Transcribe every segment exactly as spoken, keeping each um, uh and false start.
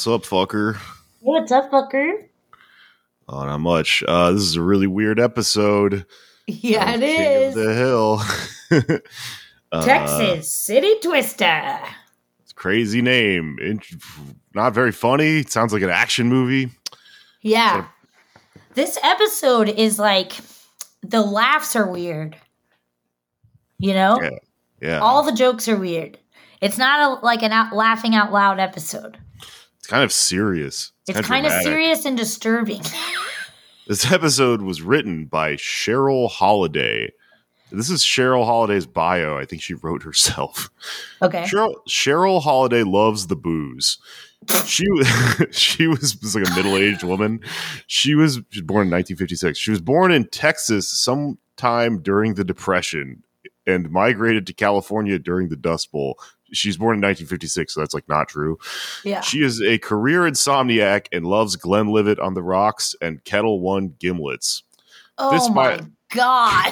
What's up, fucker? What's up, fucker? Oh, not much. Uh, this is a really weird episode. Yeah, of it King is. of the Hill. uh, Texas City Twister. It's a crazy name. In- not very funny. It sounds like an action movie. Yeah. This episode is like, the laughs are weird. You know? Yeah. Yeah. All the jokes are weird. It's not a, like an out, laughing out loud episode. It's kind of serious. It's, It's, kind of dramatic. serious and disturbing. This episode was written by Cheryl Holiday. This is Cheryl Holiday's bio. I think she wrote herself. Okay. Cheryl, Cheryl Holiday loves the booze. She she was, was like a middle-aged woman. She was, she was born in nineteen fifty-six. She was born in Texas sometime during the Depression and migrated to California during the Dust Bowl. She's born in nineteen fifty-six, so that's like not true. Yeah. She is a career insomniac and loves Glenlivet on the rocks and Kettle One gimlets. Oh This my mi- God.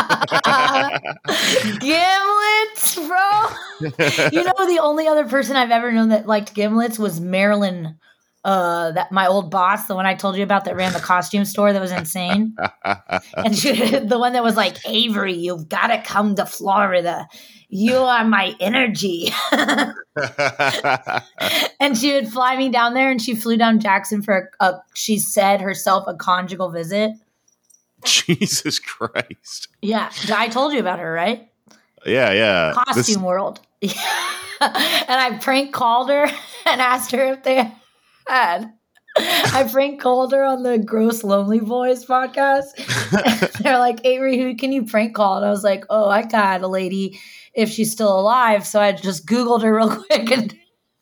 Gimlets, bro. You know, the only other person I've ever known that liked gimlets was Marilyn, uh, that my old boss, the one I told you about that ran the costume store that was insane. And she, the one that was like, Avery, you've got to come to Florida. You are my energy. And she would fly me down there, and she flew down Jackson for a, a she said herself, a conjugal visit. Jesus Christ. Yeah, I told you about her, right? Yeah, yeah. Costume This- World. And I prank called her and asked her if they had. I prank called her on the Gross Lonely Boys podcast. They're like, Avery, who can you prank call? And I was like, oh, I got a lady if she's still alive. So I just Googled her real quick, and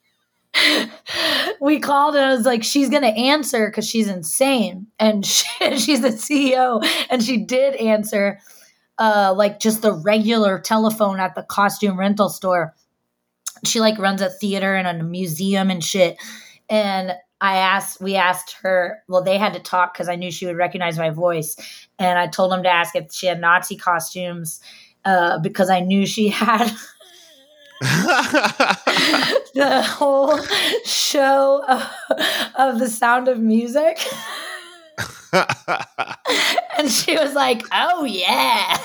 we called, and I was like, she's going to answer because she's insane. And she, she's the C E O. And she did answer, uh, like just the regular telephone at the costume rental store. She like runs a theater and a museum and shit. And I asked, we asked her, well, they had to talk because I knew she would recognize my voice. And I told them to ask if she had Nazi costumes uh, because I knew she had the whole show of, of The Sound of Music. And she was like, oh, yeah.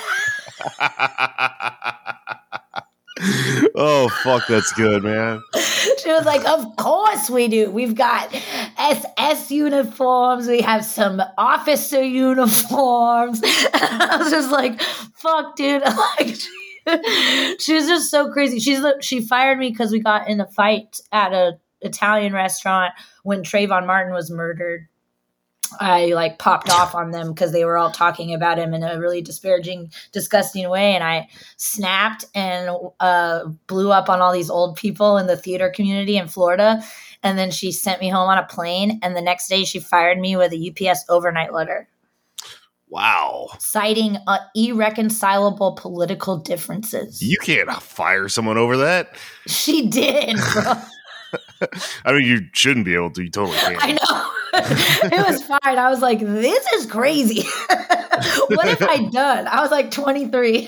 Oh, fuck, that's good, man. She was like, of course we do. We've got S S uniforms. We have some officer uniforms. I was just like, fuck, dude. Like, she, she was just so crazy. She's She fired me because we got in a fight at a Italian restaurant when Trayvon Martin was murdered. I like popped off on them because they were all talking about him in a really disparaging, disgusting way. And I snapped and uh, blew up on all these old people in the theater community in Florida. And then she sent me home on a plane. And the next day she fired me with a U P S overnight letter. Wow. Citing uh, irreconcilable political differences. You can't fire someone over that. She did, bro. I mean, you shouldn't be able to. You totally can't. I know. It was fine. I was like, this is crazy. What have I done? I was like twenty-three.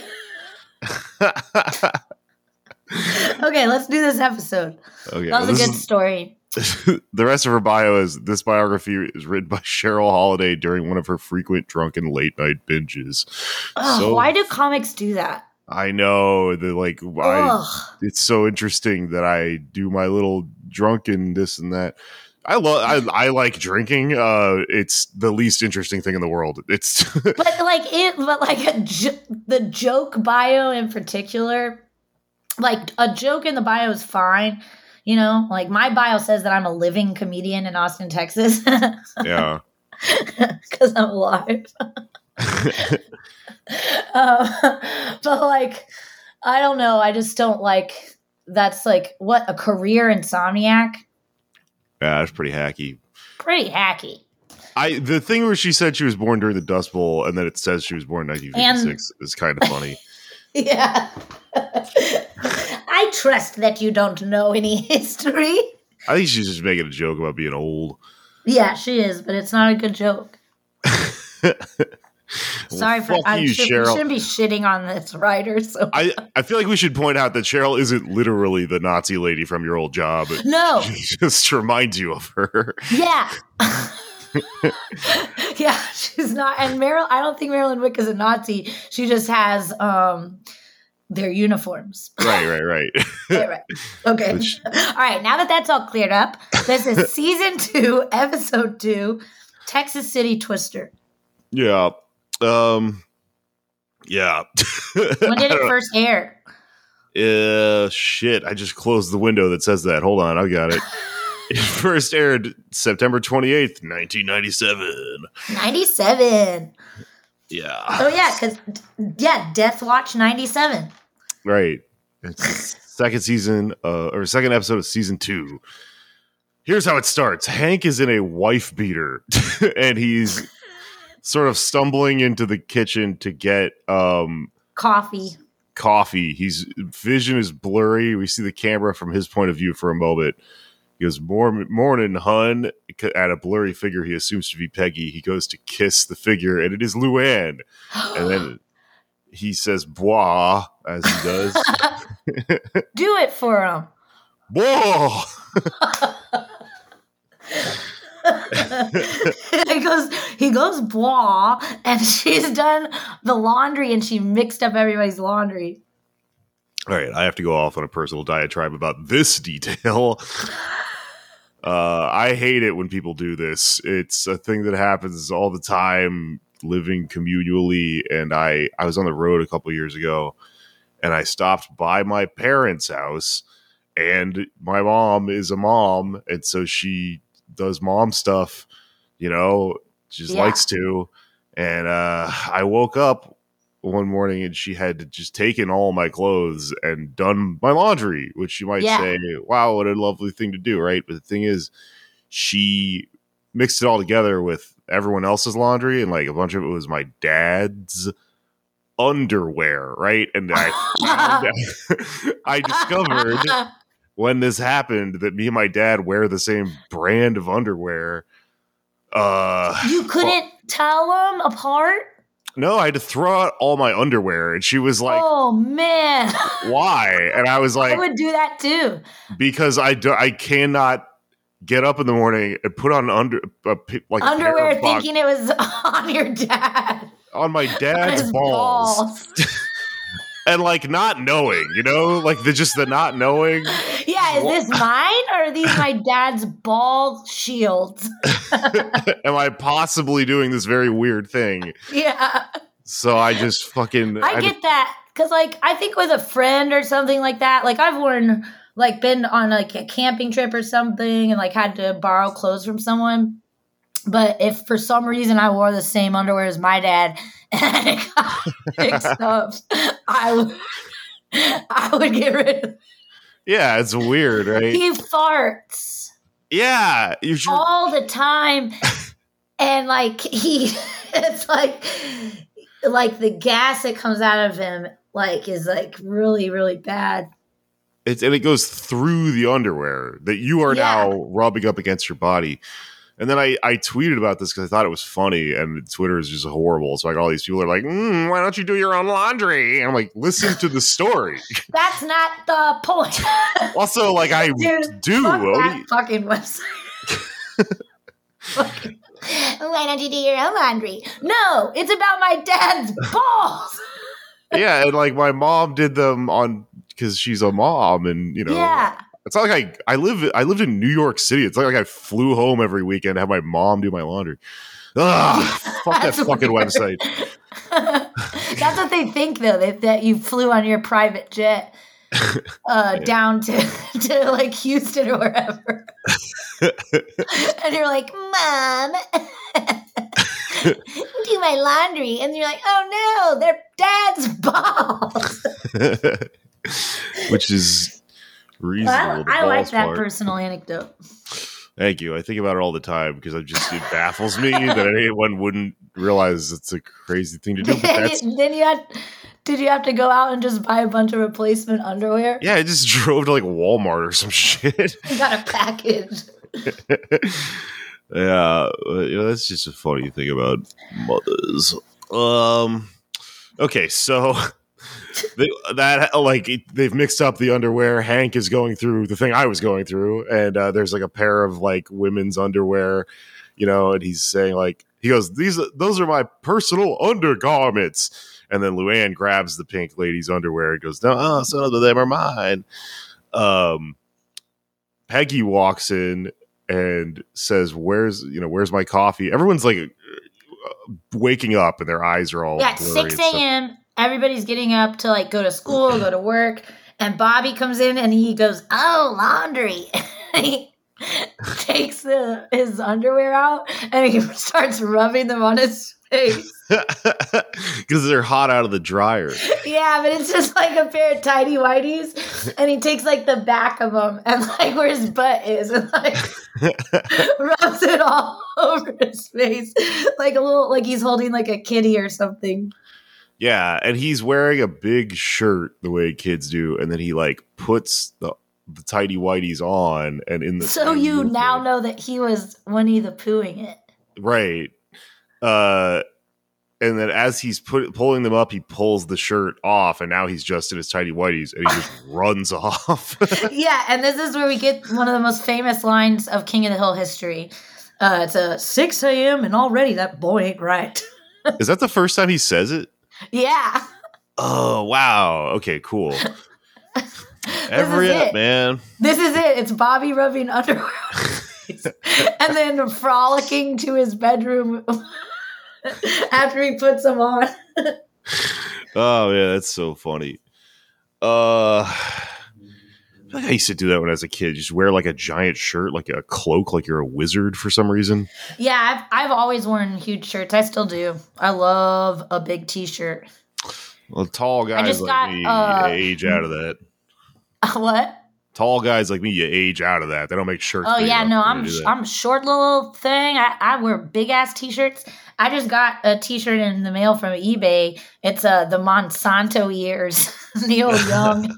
Okay, let's do this episode. Okay, That was well, a good is, story. the rest of her bio is this biography is written by Cheryl Holiday during one of her frequent drunken late night binges. Ugh, So- why do comics do that? I know the like. I, Ugh. it's so interesting that I do my little drunken this and that. I love. I, I like drinking. Uh, it's the least interesting thing in the world. It's But like it, but like a jo- the joke bio in particular, like a joke in the bio is fine. You know, like my bio says that I'm a living comedian in Austin, Texas. yeah. Because I'm alive. um, but like, I don't know. I just don't like. That's like what a career insomniac. Yeah, that's pretty hacky. Pretty hacky. I the thing where she said she was born during the Dust Bowl and then it says she was born in nineteen fifty-six is kind of funny. Yeah. I trust that you don't know any history. I think she's just making a joke about being old. Yeah, she is, but it's not a good joke. Sorry well, for fuck I you, should, Cheryl. We shouldn't be shitting on this writer. So I, I feel like we should point out that Cheryl isn't literally the Nazi lady from your old job. No. She just reminds you of her. Yeah. Yeah, she's not. And Meryl, I don't think Marilyn Wick is a Nazi. She just has um their uniforms. Right, right, right. Right, right. Okay. Which- All right. Now that that's all cleared up, this is season two, episode two, Texas City Twister. Yeah. Um. Yeah. When did it first air? Uh, shit. I just closed the window that says that. Hold on. I got it. It first aired September twenty-eighth, nineteen ninety-seven. ninety-seven. Yeah. Oh, yeah. Because, yeah, Death Watch ninety-seven. Right. It's second season, uh, or second episode of season two. Here's how it starts. Hank is in a wife beater, and he's sort of stumbling into the kitchen to get um, Coffee. coffee. His vision is blurry. We see the camera from his point of view for a moment. He goes, Mor- morning, hun. At a blurry figure he assumes to be Peggy. He goes to kiss the figure, and it is Luann. And then he says, bois, as he does. Do it for him. Whoa! he goes, he goes, blah, and she's done the laundry, and she mixed up everybody's laundry. All right, I have to go off on a personal diatribe about this detail. Uh, I hate it when people do this. It's a thing that happens all the time, living communally. And I, I was on the road a couple years ago, and I stopped by my parents' house, and my mom is a mom, and so she does mom stuff, you know, she just Yeah. likes to. And uh, I woke up one morning and she had just taken all my clothes and done my laundry, which you might Yeah. say, wow, what a lovely thing to do, right? But the thing is, she mixed it all together with everyone else's laundry, and like a bunch of it was my dad's underwear, right? And I found, I discovered when this happened that me and my dad wear the same brand of underwear. Uh, You couldn't tell them apart? no, I had to throw out all my underwear, and she was like, oh, man. why? And I was I like, would do that too. because I, do, I cannot get up in the morning and put on under a, p- like a pair Underwear of box- thinking it was on your dad. on my dad's His balls. balls. And like not knowing, you know, like the just the not knowing. Yeah, is this mine or are these my dad's ball shields? Am I possibly doing this very weird thing? Yeah. So I just fucking. I get that. Because, like, I think with a friend or something like that, like, I've worn, like, been on, like, a camping trip or something and, like, had to borrow clothes from someone. But if for some reason I wore the same underwear as my dad and it got mixed up, I would, I would get rid of it. Yeah, it's weird, right? He farts Yeah, you should. all the time. And, like, he, it's like, like, the gas that comes out of him, like, is, like, really, really bad. It's and it goes through the underwear that you are Yeah. now rubbing up against your body. And then I, I tweeted about this because I thought it was funny, and Twitter is just horrible. So like all these people are like, mm, "Why don't you do your own laundry?" And I'm like, "Listen to the story." That's not the point. Also, like I Dude, do. fuck What do that you- fucking website. Fucking- Why don't you do your own laundry? No, it's about my dad's balls. yeah, and like my mom did them on because she's a mom, and you know, Yeah. it's not like I I live I lived in New York City. It's not like I flew home every weekend to have my mom do my laundry. Ugh, fuck that That's fucking weird. website. That's what they think, though, that, that you flew on your private jet uh, down to, to like Houston or wherever. And you're like, Mom, do my laundry. And you're like, oh no, they're dad's balls. Which is reasonable. I, the I like balls that part. personal anecdote. Thank you. I think about it all the time because I just it baffles me that anyone wouldn't realize it's a crazy thing to do. But that's then you had, did you have to go out and just buy a bunch of replacement underwear? yeah. I just drove to like Walmart or some shit. You got a package. Yeah, uh, you know that's just a funny thing about mothers. Um. Okay, so they, that like it, they've mixed up the underwear. Hank is going through the thing I was going through, and uh, there's like a pair of like women's underwear, you know, and he's saying like he goes, "These those are my personal undergarments," and then Luann grabs the pink lady's underwear and goes, "No, oh, some of them are mine." Um, Peggy walks in and says, "Where's you know where's my coffee?" Everyone's like waking up and their eyes are all yeah, six a.m. Everybody's getting up to like go to school, go to work, and Bobby comes in and he goes, "Oh, laundry." He takes the his underwear out and he starts rubbing them on his face because they're hot out of the dryer. Yeah, but it's just like a pair of tidy whities, and he takes like the back of them and like where his butt is, and like rubs it all over his face, like a little like he's holding like a kitty or something. Yeah, and he's wearing a big shirt the way kids do, and then he like puts the the tidy whities on, and in the so you now know that he was Winnie the Poohing it, right? Uh, and then as he's put, pulling them up, he pulls the shirt off, and now he's just in his tidy whities, and he just runs off. Yeah, and this is where we get one of the most famous lines of King of the Hill history. Uh, it's a six a.m. and already that boy ain't right. Is that the first time he says it? Yeah. Oh, wow. Okay, cool. Every up, man. This is it. It's Bobby rubbing underwear and then frolicking to his bedroom after he puts them on. Oh, yeah, that's so funny. Uh, I feel like I used to do that when I was a kid. Just wear like a giant shirt, like a cloak, like you're a wizard for some reason. Yeah, I've, I've always worn huge shirts. I still do. I love a big t-shirt. Well, tall guys like got, me uh, age out of that. What? Tall guys like me, you age out of that. They don't make shirts. Oh yeah, no, I'm I'm a short little thing. I, I wear big ass t-shirts. I just got a t-shirt in the mail from eBay. It's uh the Monsanto years, Neil Young,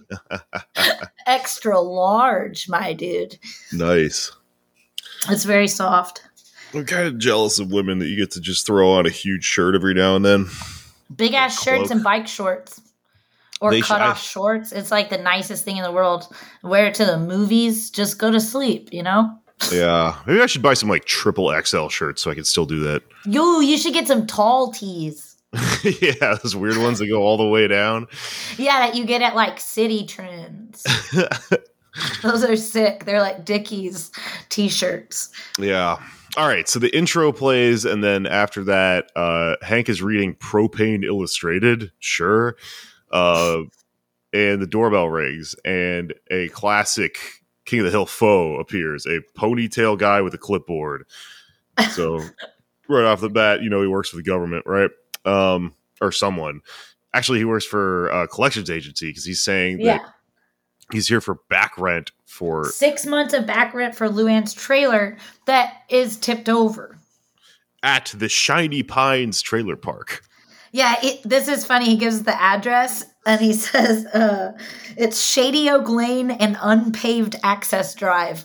extra large, my dude. Nice. It's very soft. I'm kind of jealous of women that you get to just throw on a huge shirt every now and then. Big ass shirts and bike shorts. Or they cut sh- off I, shorts. It's like the nicest thing in the world. Wear it to the movies. Just go to sleep, you know? Yeah. Maybe I should buy some like triple X L shirts so I can still do that. Yo, you should get some tall tees. Yeah, those weird ones that go all the way down. Yeah, that you get at like City Trends. Those are sick. They're like Dickies t-shirts. Yeah. All right. So the intro plays, and then after that, uh, Hank is reading Propane Illustrated. Sure. Uh, and the doorbell rings, and a classic King of the Hill foe appears, a ponytail guy with a clipboard. So right off the bat, you know, he works for the government, right? Um, or someone. Actually, he works for a collections agency because he's saying yeah. that he's here for back rent for six months of back rent for Luann's trailer that is tipped over at the Shiny Pines Trailer Park. Yeah, it, this is funny. He gives the address and he says uh, it's Shady Oak Lane and unpaved access drive.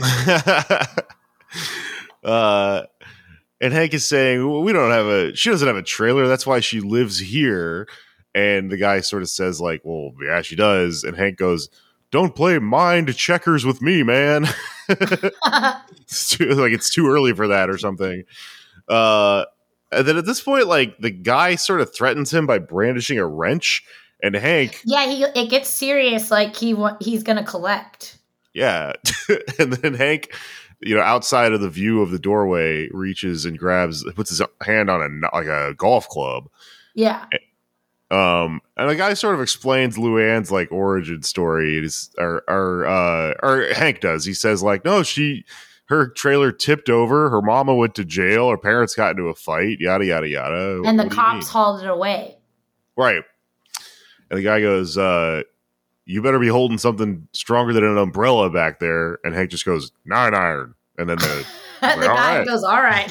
uh, and Hank is saying, well, we don't have a, she doesn't have a trailer. That's why she lives here. And the guy sort of says like, well, yeah, she does. And Hank goes, don't play mind checkers with me, man. It's too, like it's too early for that or something. Uh, And then at this point, like, the guy sort of threatens him by brandishing a wrench, and Hank... Yeah, he it gets serious, like he wa- he's going to collect. Yeah. And then Hank, you know, outside of the view of the doorway, reaches and grabs, puts his hand on a, like a golf club. Yeah. Um, and the guy sort of explains Luann's, like, origin story. It is, or, or, uh, or Hank does. He says, like, no, she... her trailer tipped over. Her mama went to jail. Her parents got into a fight. Yada, yada, yada. And what the cops hauled it away. Right. And the guy goes, uh, you better be holding something stronger than an umbrella back there. And Hank just goes, nine iron. And then the, the like, guy right. goes, all right.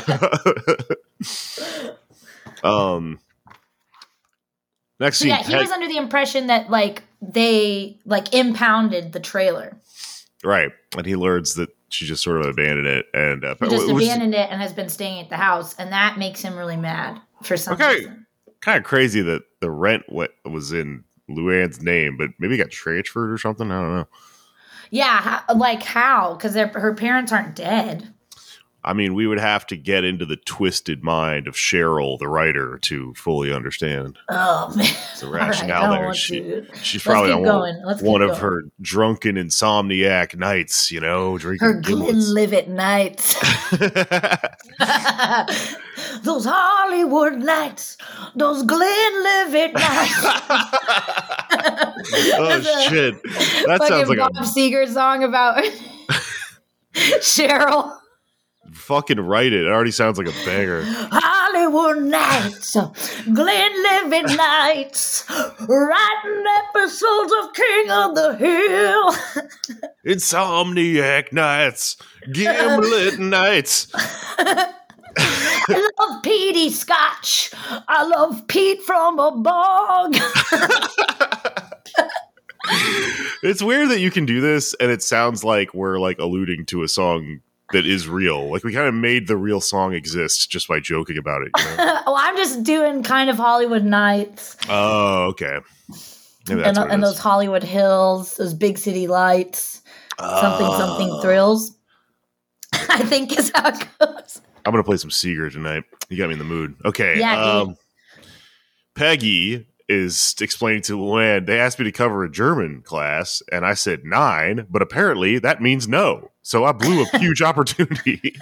um, next so scene. Yeah, he Hank- was under the impression that, like, they, like, impounded the trailer. Right. And he learns that she just sort of abandoned it, and uh, He just which, abandoned it and has been staying at the house, and that makes him really mad for some okay, reason. Kind of crazy that the rent what was in Luann's name, but maybe it got transferred or something. I don't know. Yeah, how, like how? Because her parents aren't dead. I mean, we would have to get into the twisted mind of Cheryl, the writer, to fully understand. Oh man, the rationale right, there. She, she's Let's probably keep on going. Let's one keep of going. her drunken insomniac nights, you know, drinking her giblets. Glenlivet nights. Those Hollywood nights. Those Glenlivet nights. Oh shit! That sounds like Bob a Seger song about Cheryl. Fucking write it. It already sounds like a banger. Hollywood nights, Glenlivet nights, writing episodes of King of the Hill. Insomniac nights, gimlet nights. I love Petey Scotch. I love Pete from a bog. It's weird that you can do this, and it sounds like we're like alluding to a song that is real. Like we kind of made the real song exist just by joking about it. You know? Well, I'm just doing kind of Hollywood nights. Oh, okay. Maybe that's and and those Hollywood hills, those big city lights, uh, something something thrills. I think is how it goes. I'm gonna play some Seeger tonight. You got me in the mood. Okay. Yeah, um, dude. Peggy is explaining to Luann, they asked me to cover a German class, and I said nine, but apparently that means no. So I blew a huge opportunity.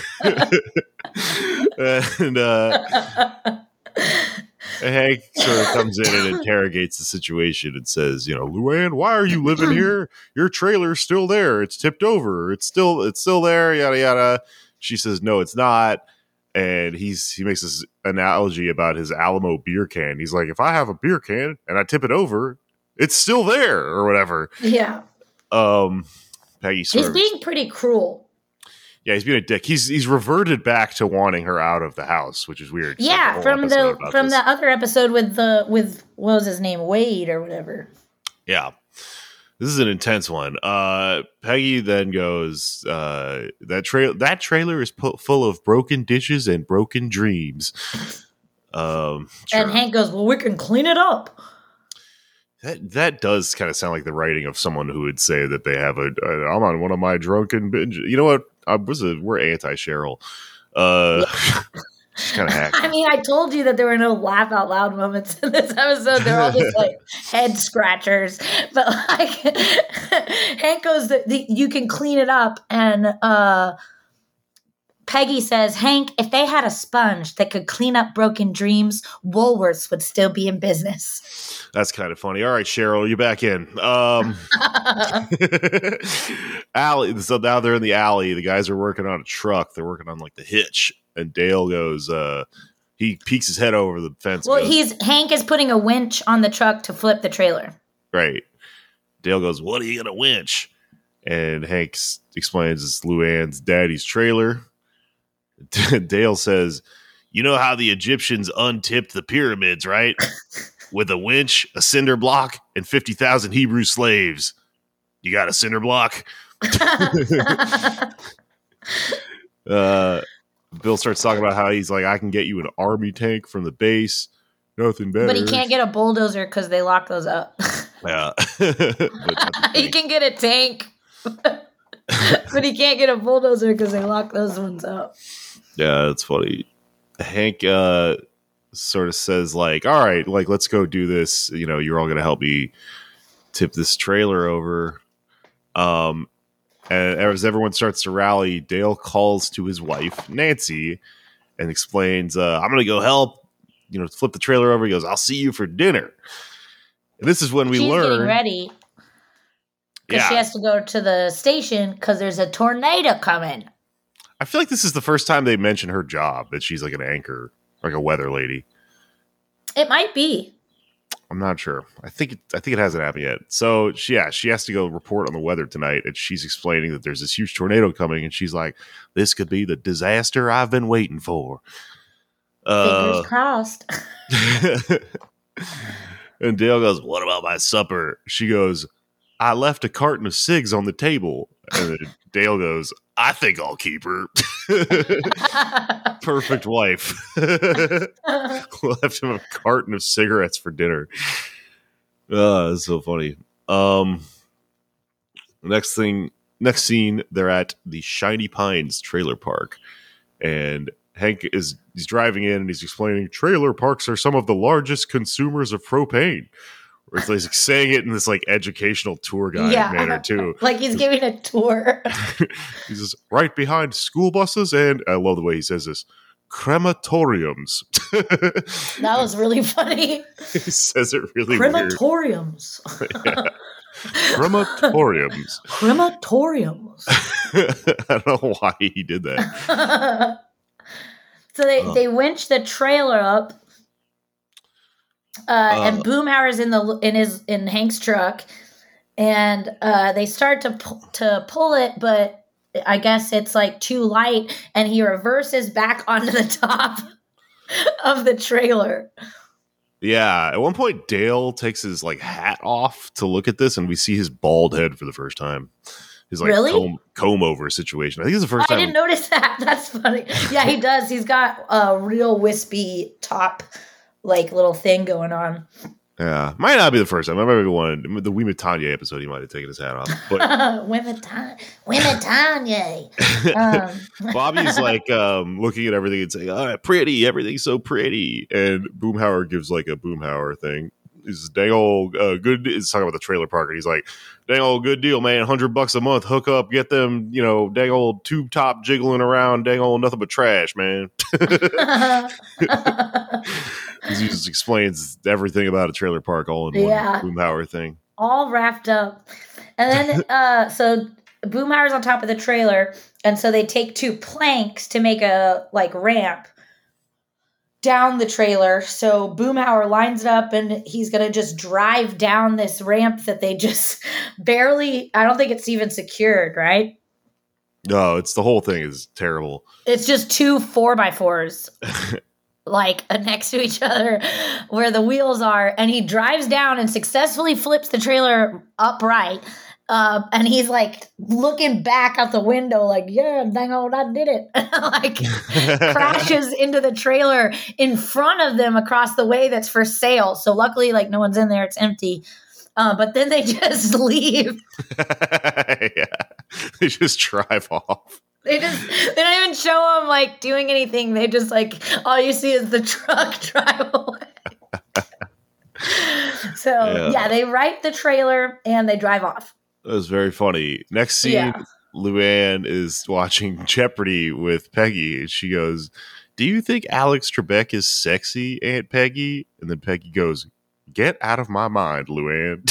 and uh, Hank sort of comes in and interrogates the situation and says, you know, Luann, why are you living here? Your trailer's still there. It's tipped over. It's still it's still there, yada yada. She says, no, it's not. And he's he makes this analogy about his Alamo beer can. He's like, if I have a beer can and I tip it over, it's still there or whatever. Yeah. Um, Peggy sort He's of, being pretty cruel. Yeah, he's being a dick. He's he's reverted back to wanting her out of the house, which is weird. Yeah, like from the from this. the other episode with the with what was his name, Wade or whatever. Yeah. This is an intense one. Uh, Peggy then goes, uh, that trail that trailer is pu- full of broken dishes and broken dreams. Um, sure. And Hank goes, well, we can clean it up. That that does kind of sound like the writing of someone who would say that they have a. a I'm on one of my drunken binge. You know what? I was a, we're anti Cheryl. Uh, yeah. Kind of hacky. I mean, I told you that there were no laugh out loud moments in this episode. They're all just like head scratchers. But like Hank goes, the, the, you can clean it up. And uh, Peggy says, Hank, if they had a sponge that could clean up broken dreams, Woolworths would still be in business. That's kind of funny. All right, Cheryl, you're back in. Um, alley. So now they're in the alley. The guys are working on a truck. They're working on like the hitch. And Dale goes, uh, he peeks his head over the fence. Well, goes, he's Hank is putting a winch on the truck to flip the trailer. Right. Dale goes, what are you going to winch? And Hank s- explains it's Luann's daddy's trailer. Dale says, you know how the Egyptians untipped the pyramids, right? With a winch, a cinder block, and fifty thousand Hebrew slaves. You got a cinder block? uh, Bill starts talking about how he's like, I can get you an army tank from the base. Nothing better. But he can't get a bulldozer because they lock those up. Yeah. He can get a tank. But he can't get a bulldozer because they lock those ones up. Yeah, that's funny. Hank uh, sort of says like, all right, like, let's go do this. You know, you're all going to help me tip this trailer over. Um, and as everyone starts to rally, Dale calls to his wife, Nancy, and explains, uh, I'm going to go help, you know, flip the trailer over. He goes, I'll see you for dinner. And this is when we She's learn. getting ready. Because Yeah. she has to go to the station because there's a tornado coming. I feel like this is the first time they mention her job, that she's like an anchor, like a weather lady. It might be. I'm not sure. I think it, I think it hasn't happened yet. So she, yeah, she has to go report on the weather tonight, and she's explaining that there's this huge tornado coming, and she's like, "This could be the disaster I've been waiting for." Fingers Uh, crossed. and Dale goes, "What about my supper?" She goes, "I left a carton of cigs on the table," And then Dale goes, I think I'll keep her. Perfect wife. Left him a carton of cigarettes for dinner. Oh, that's so funny. Um, next thing, next scene, they're at the Shiny Pines trailer park. And Hank is he's driving in and he's explaining trailer parks are some of the largest consumers of propane. Or it's like saying it in this like educational tour guide Yeah. manner too. Like he's giving a tour. He says, right behind school buses and I love the way he says this, crematoriums. That was really funny. He says it really weird. Crematoriums. Yeah. Crematoriums. Crematoriums. I don't know why he did that. So they, Oh. they winch the trailer up. Uh, Uh. and Boomhauer's in the in his in Hank's truck, and uh, they start to pu- to pull it, but I guess it's like too light, and he reverses back onto the top of the trailer. Yeah, at one point Dale takes his like hat off to look at this, and we see his bald head for the first time. His like Really? comb, comb over situation. I think it's the first I time. didn't notice that. That's funny. Yeah, he does. He's got a real wispy top, like little thing going on. Yeah, might not be the first time. I might be one the Wee Tanya episode. He might have taken his hat off, but Women Tanya. Women Tanya. Um, Bobby's like um, looking at everything and saying, "All right, pretty, everything's so pretty." And Boomhauer gives like a Boomhauer thing. He's dang old uh, good. He's talking about the trailer park, and he's like, "Dang old good deal, man. Hundred bucks a month, hook up, get them, you know, dang old tube top jiggling around, dang old nothing but trash, man." He just explains everything about a trailer park all in Yeah. one Boomhauer thing. all wrapped up. And then, uh, so Boomhauer's on top of the trailer, and so they take two planks to make a like ramp down the trailer. So Boomhauer lines it up, and he's gonna just drive down this ramp that they just barely. I don't think it's even secured, right? No, it's the whole thing is terrible. It's just two four by fours. Like uh, next to each other where the wheels are, and he drives down and successfully flips the trailer upright, uh, and he's like looking back out the window like, yeah, dang old, I did it. Like crashes into the trailer in front of them across the way that's for sale. So luckily, like, no one's in there, it's empty. Uh, but then they just leave. Yeah, they just drive off. They just they don't even show them like doing anything. They just like all you see is the truck drive away. So Yeah. yeah, they right the trailer and they drive off. That was very funny. Next scene, Yeah. Luann is watching Jeopardy with Peggy, and she goes, "Do you think Alex Trebek is sexy, Aunt Peggy?" And then Peggy goes, "Get out of my mind, Luann."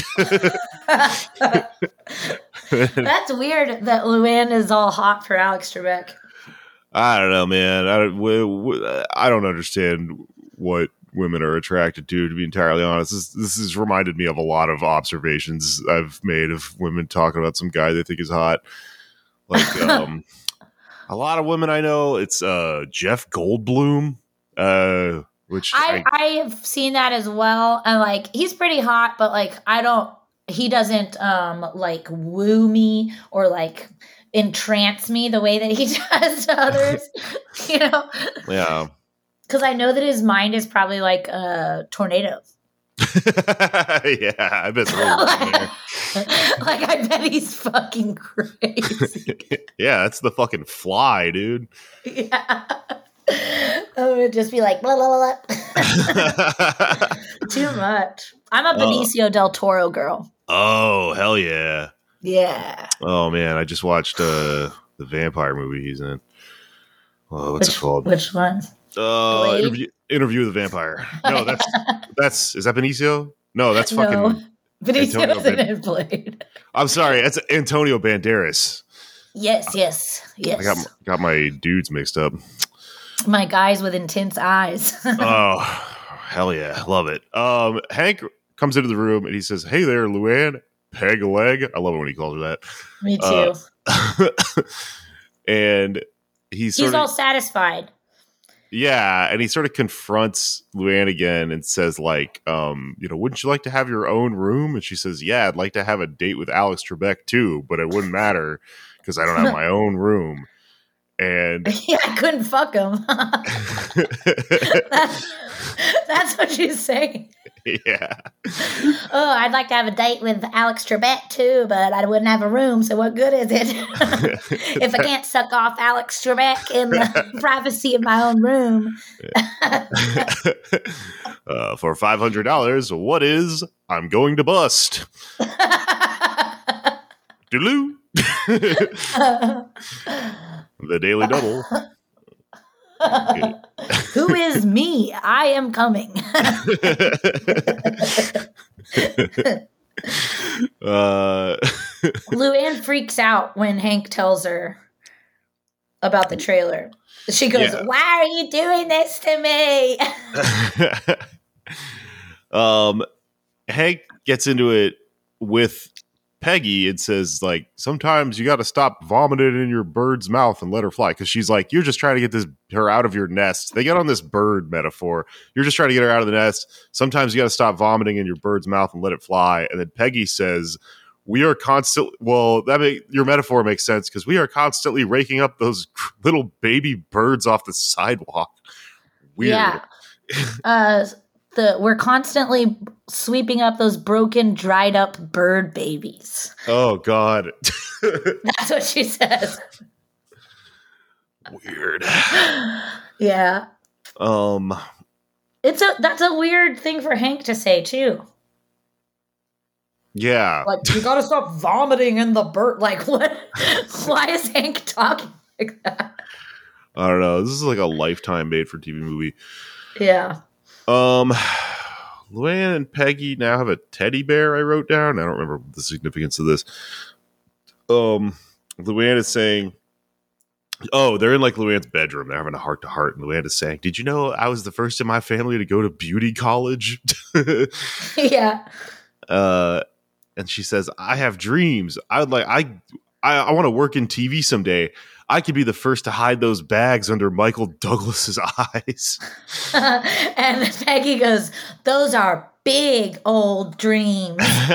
That's weird that Luann is all hot for Alex Trebek. I don't know, man. I don't, w- w- I don't understand what women are attracted to, to be entirely honest. This, this has reminded me of a lot of observations I've made of women talking about some guy they think is hot. Like, um, a lot of women I know, it's uh, Jeff Goldblum, uh, which I, I, I have seen that as well. And like he's pretty hot, but like I don't he doesn't um like woo me or like entrance me the way that he does to others. You know? yeah. Because I know that his mind is probably like a tornado. Yeah, I bet it's really like, like, I bet he's fucking crazy. Yeah, that's the fucking Fly, dude. Yeah. I would just be like, blah, blah, blah, blah. Too much. I'm a Benicio del Toro girl. Oh, hell yeah. Yeah. Oh, man, I just watched uh, the vampire movie he's in. Oh, what's Which, it called? which ones? Uh, Blade? interview, interview with the Vampire. No, that's that's is that Benicio? No, that's fucking. No. Benicio Antonio isn't Ban- in Blade. I'm sorry, that's Antonio Banderas. Yes, yes, yes. I got got my dudes mixed up. My guys with intense eyes. Oh, hell yeah, love it. Um, Hank comes into the room and he says, "Hey there, Luann, peg a leg." I love it when he calls her that. Me too. Uh, and he's sort He's of, all satisfied. yeah, and he sort of confronts Luann again and says, like, um, you know, wouldn't you like to have your own room? And she says, yeah, I'd like to have a date with Alex Trebek too, but it wouldn't matter because I don't have my own room. And yeah, I couldn't fuck him. that's, that's what she's saying. Yeah. Oh, I'd like to have a date with Alex Trebek too, but I wouldn't have a room, so what good is it? If I can't suck off Alex Trebek in the privacy of my own room. uh, for five hundred dollars, what is I'm going to bust? Dulu. The Daily Double. Okay. Who is me? I am coming. uh, Luann freaks out when Hank tells her about the trailer. She goes, yeah. Why are you doing this to me? um, Hank gets into it with Peggy and says, like, sometimes you got to stop vomiting in your bird's mouth and let her fly. Because she's like, you're just trying to get this her out of your nest. They get on this bird metaphor. You're just trying to get her out of the nest. Sometimes you got to stop vomiting in your bird's mouth and let it fly. And then Peggy says, we are constantly, well, that make, your metaphor makes sense because we are constantly raking up those little baby birds off the sidewalk. Weird. Yeah. uh, the we're constantly sweeping up those broken, dried up bird babies. Oh, God. That's what she says. Weird. Yeah. Um, it's a that's a weird thing for Hank to say too. Yeah. Like, you gotta stop vomiting in the bird. Like, what? Why is Hank talking like that? I don't know. This is like a Lifetime made-for-T V movie. Yeah. Um, Luann and Peggy now have a teddy bear, I wrote down. I don't remember the significance of this. Um, Luann is saying, oh, they're in like Luann's bedroom. They're having a heart-to-heart, and Luann is saying, did you know I was the first in my family to go to beauty college? Yeah. Uh, and she says, I have dreams. I would like, I, I, I want to work in T V someday. I could be the first to hide those bags under Michael Douglas's eyes. And Peggy goes, those are big old dreams.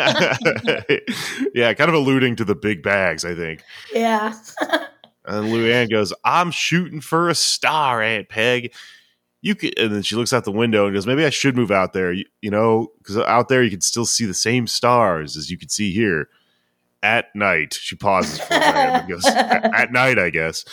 Yeah, kind of alluding to the big bags, I think. Yeah. And Luann goes, I'm shooting for a star, Aunt Peg. You could, and then she looks out the window and goes, maybe I should move out there, you, you know, because out there you can still see the same stars as you can see here. At night. She pauses for a minute and goes, at, at night, I guess.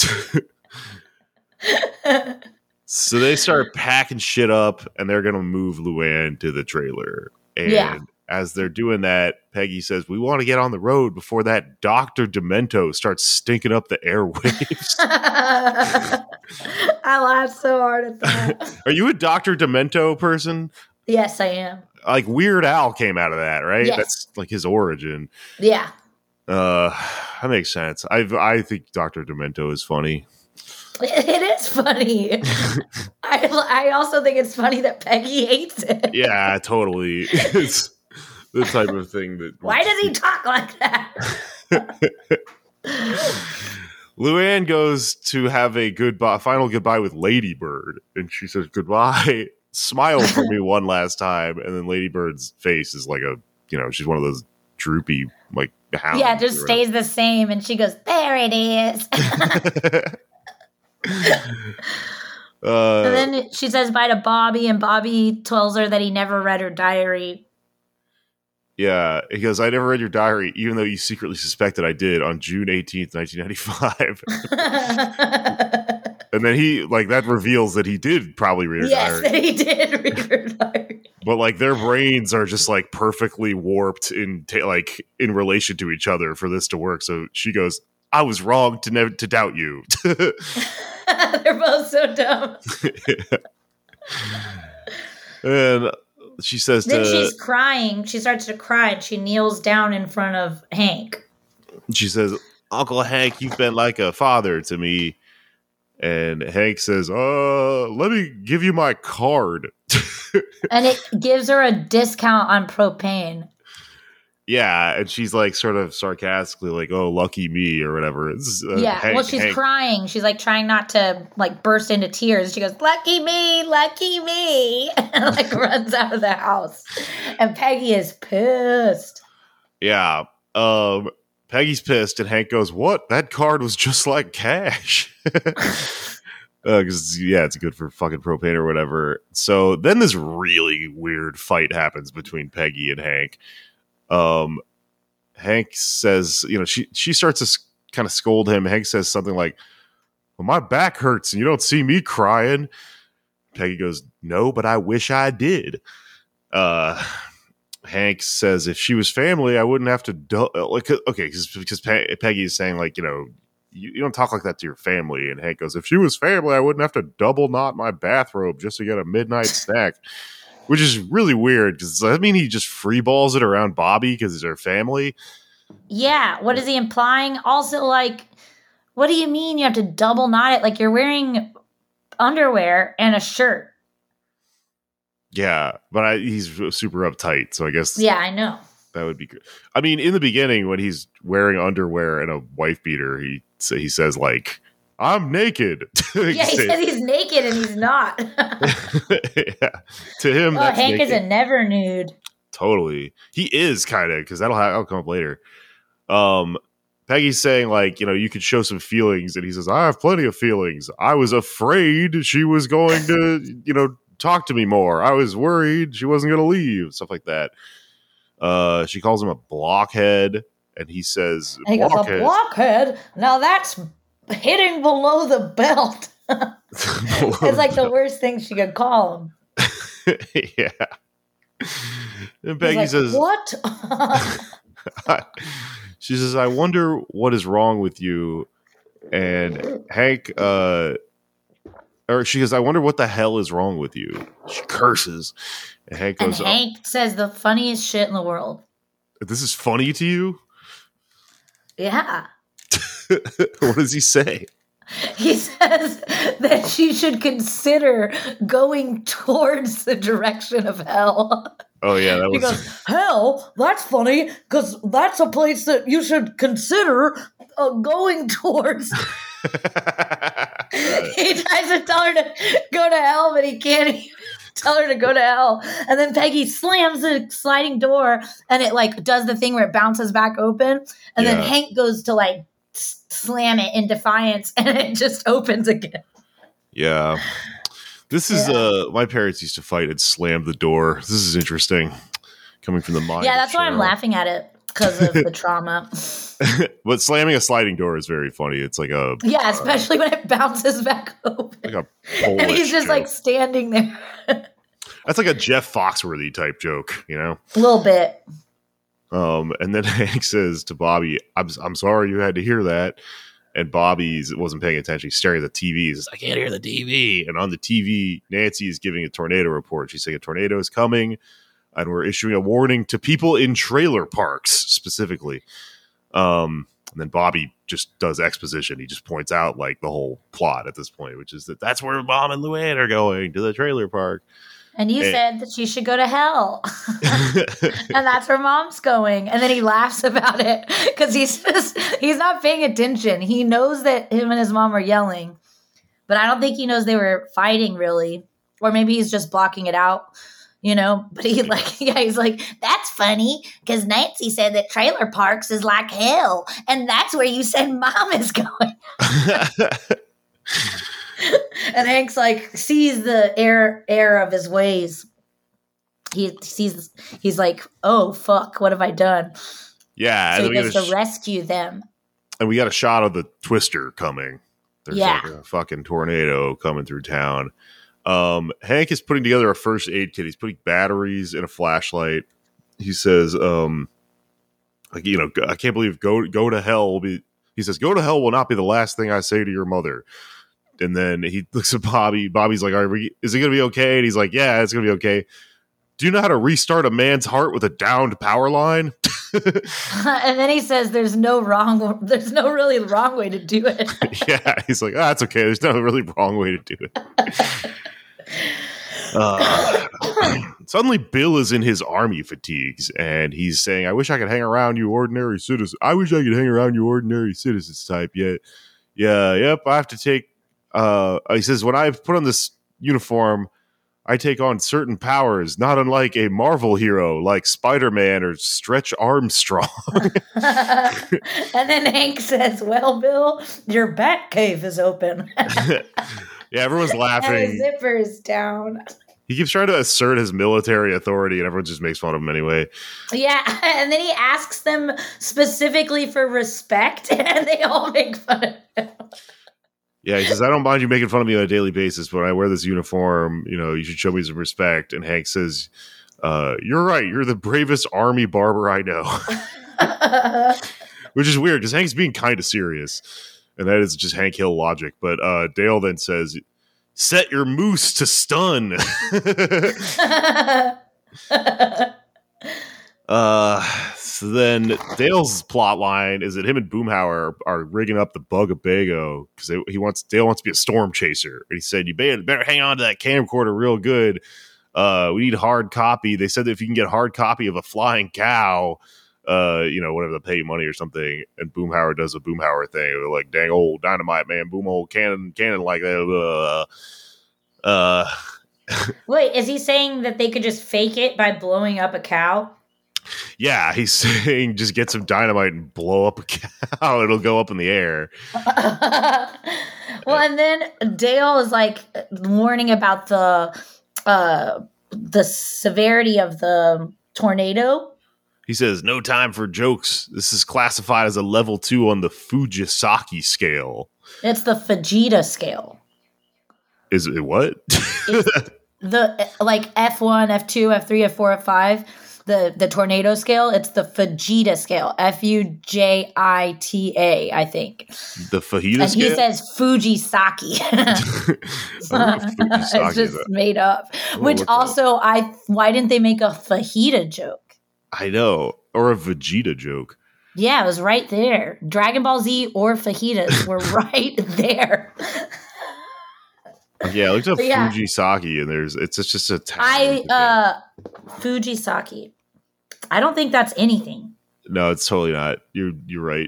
So they start packing shit up and they're going to move Luann to the trailer. And yeah. as they're doing that, Peggy says, we want to get on the road before that Doctor Demento starts stinking up the airwaves. I laughed so hard at that. Are you a Doctor Demento person? Yes, I am. Like Weird Al came out of that, right? Yes. That's like his origin. Yeah. Uh, that makes sense. I I think Doctor Demento is funny. It is funny. I I also think it's funny that Peggy hates it. Yeah, totally. It's the type of thing that. Why does he talk like that? Luann goes to have a goodbye, final goodbye with Lady Bird, and she says goodbye. Smile for me one last time, and then Lady Bird's face is like a, you know, she's one of those droopy like hounds. Yeah, just stays the same, and she goes, "There it is." uh, and then she says bye to Bobby, and Bobby tells her that he never read her diary. Yeah, he goes, I never read your diary, even though you secretly suspected I did on June eighteenth, nineteen ninety-five. And then he, like, that reveals that he did probably read her yes, diary. Yes, that he did read her diary. But, like, their brains are just, like, perfectly warped in, ta- like, in relation to each other for this to work. So she goes, I was wrong to never to doubt you. They're both so dumb. And she says then to... she's crying. She starts to cry, and she kneels down in front of Hank. She says, Uncle Hank, you've been like a father to me. And Hank says, uh, let me give you my card. And it gives her a discount on propane. Yeah, and she's like sort of sarcastically like, oh, lucky me or whatever. It's, uh, yeah, Hank, well, she's Hank. crying. She's like trying not to like burst into tears. She goes, lucky me, lucky me. And like runs out of the house. And Peggy is pissed. Yeah. Um, Peggy's pissed, and Hank goes, "What? That card was just like cash." Because uh, yeah, it's good for fucking propane or whatever. So then this really weird fight happens between Peggy and Hank. Um, Hank says, you know, she she starts to kind of scold him. Hank says something like, "Well, my back hurts, and you don't see me crying." Peggy goes, "No, but I wish I did." Uh, Hank says, "If she was family, I wouldn't have to do-. Like, okay, because Pe- Peggy is saying, like, you know, you, you don't talk like that to your family." And Hank goes, "If she was family, I wouldn't have to double knot my bathrobe just to get a midnight snack," which is really weird. Does that mean he just freeballs it around Bobby because it's her family? Yeah. What is he implying? Also, like, what do you mean you have to double knot it? Like, you're wearing underwear and a shirt. Yeah, but I, he's super uptight, so I guess yeah, I know that would be good. I mean, in the beginning when he's wearing underwear and a wife beater, he so he says like, "I'm naked." Yeah, he says he's naked and he's not. Yeah, to him, oh, that's Hank naked. is a never nude. Totally, he is kind of because that'll, that'll come up later. Um. Peggy's saying, like, you know, you could show some feelings. And he says, "I have plenty of feelings. I was afraid she was going to, you know, talk to me more. I was worried she wasn't going to leave." Stuff like that. Uh, she calls him a blockhead. And he says, and he goes, "A blockhead? Now that's hitting below the belt." It's like the worst thing she could call him. Yeah. And Peggy like, says, "What?" She says, "I wonder what is wrong with you." And Hank, uh, or she goes, "I wonder what the hell is wrong with you." She curses. And Hank goes, and Hank oh. says the funniest shit in the world. "This is funny to you?" Yeah. What does he say? He says that she should consider going towards the direction of hell. Oh, yeah. That was... He goes, "Hell? That's funny, because that's a place that you should consider uh, going towards." He tries to tell her to go to hell, but he can't even tell her to go to hell. And then Peggy slams the sliding door, and it, like, does the thing where it bounces back open. And yeah. then Hank goes to, like, slam it in defiance, and it just opens again. Yeah. This is, yeah. uh, my parents used to fight and slam the door. This is interesting. Coming from the mind. Yeah, that's why I'm laughing at it, because of the trauma. But slamming a sliding door is very funny. It's like a... Yeah, especially uh, when it bounces back open. Like a Polish and he's just, joke. like, standing there. That's like a Jeff Foxworthy type joke, you know? A little bit. Um, and then Hank says to Bobby, I'm, I'm sorry you had to hear that. And Bobby wasn't paying attention. He's staring at the T V. He says, "I can't hear the T V." And on the T V, Nancy is giving a tornado report. She's saying a tornado is coming, and we're issuing a warning to people in trailer parks specifically. Um, and then Bobby just does exposition. He just points out like the whole plot at this point, which is that that's where Mom and Luann are going, to the trailer park. And you and, said that she should go to hell. And that's where Mom's going. And then he laughs about it because he's just, he's not paying attention. He knows that him and his mom are yelling, but I don't think he knows they were fighting really. Or maybe he's just blocking it out, you know? But he like, yeah, he's like, "That's funny because Nancy said that trailer parks is like hell. And that's where you said Mom is going." And Hank's like sees the error error of his ways. He sees he's like, "Oh fuck, what have I done?" Yeah, so and he goes to sh- rescue them. And we got a shot of the Twister coming. There's yeah. like a fucking tornado coming through town. Um, Hank is putting together a first aid kit. He's putting batteries in a flashlight. He says, um, like, you know, I can't believe go go to hell will be. He says, "Go to hell will not be the last thing I say to your mother." And then he looks at Bobby. Bobby's like, "Are we, is it going to be okay?" And he's like, "Yeah, it's going to be okay." "Do you know how to restart a man's heart with a downed power line?" And then he says, "There's no wrong, there's no really wrong way to do it." Yeah, he's like, "Ah, that's okay. There's no really wrong way to do it." uh, suddenly, Bill is in his army fatigues, and he's saying, "I wish I could hang around you ordinary citizens. I wish I could hang around you ordinary citizens type. Yeah, yeah, yep. I have to take." Uh, he says, "When I've put on this uniform, I take on certain powers, not unlike a Marvel hero like Spider-Man or Stretch Armstrong. And then Hank says, well, Bill, your bat cave is open. Yeah, everyone's And laughing. his zipper's down. He keeps trying to assert his military authority, and everyone just makes fun of him anyway. Yeah, and then he asks them specifically for respect, and they all make fun of him. Yeah, he says, I don't mind you making fun of me on a daily basis, but when I wear this uniform, you know, you should show me some respect. And Hank says, uh, you're right. You're the bravest army barber I know. Which is weird, because Hank's being kind of serious. And that is just Hank Hill logic. But uh, Dale then says, set your moose to stun. uh, so then Dale's plot line is that him and Boomhauer are, are rigging up the Bug-a-Bago because he wants Dale wants to be a storm chaser. And he said, you better, better hang on to that camcorder real good. Uh, we need hard copy. They said that if you can get hard copy of a flying cow, uh, you know, whatever, they'll pay you money or something. And Boomhauer does a Boomhauer thing. They're like, dang old dynamite, man. Boom old cannon, cannon like that. Uh, uh, Wait, is he saying that they could just fake it by blowing up a cow? Yeah, he's saying just get some dynamite and blow up a cow. It'll go up in the air. Well, and then Dale is like warning about the uh, the severity of the tornado. He says, no time for jokes. This is classified as a level two on the Fujisaki scale. It's the Vegeta scale. Is it what? It's the like F one, F two, F three, F four, F five. The the tornado scale, it's the Fujita scale. F U J I T A, I think. The fajita and scale? he says Fujisaki. Fujisaki it's just though. made up. Oh, Which what also, I why didn't they make a fajita joke? I know. Or a Vegeta joke. Yeah, it was right there. Dragon Ball Z or fajitas were right there. Yeah, I looked up But yeah. Fujisaki and there's it's just, just a town. I uh Fujisaki. I don't think that's anything. No, it's totally not. You're you're right.